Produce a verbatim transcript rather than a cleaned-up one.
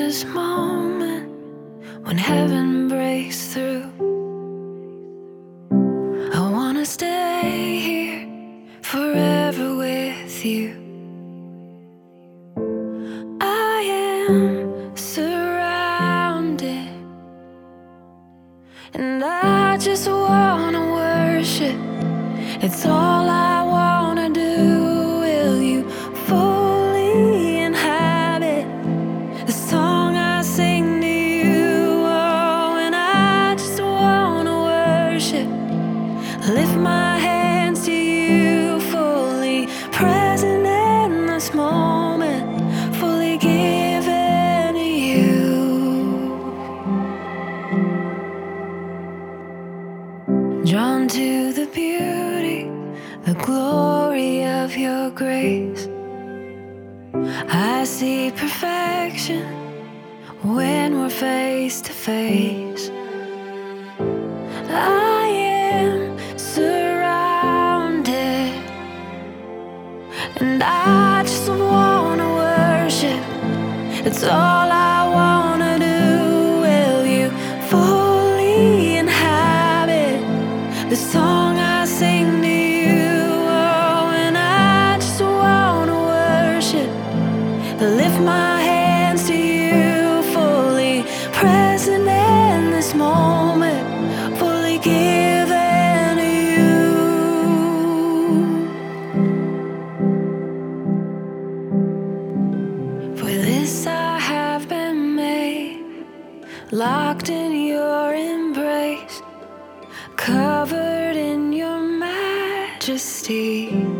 this moment when heaven breaks through. I wanna stay here forever with you. I am surrounded, and I just wanna worship. It's all I wanna do. Will you fully inhabit the song I sing to you? Oh, and I just wanna worship. Lift my hands to you, fully present in this moment, fully given to you. Drawn to the beauty, the glory of your grace. I see perfection when we're face to face. I am surrounded, and I just wanna worship. It's all I wanna do. Will you fully inhabit the song I sing to you? Oh, and I just wanna worship. Lift my hands to you, fully present in this moment, fully given to you. For this I have been made, locked in your embrace, covered in your majesty.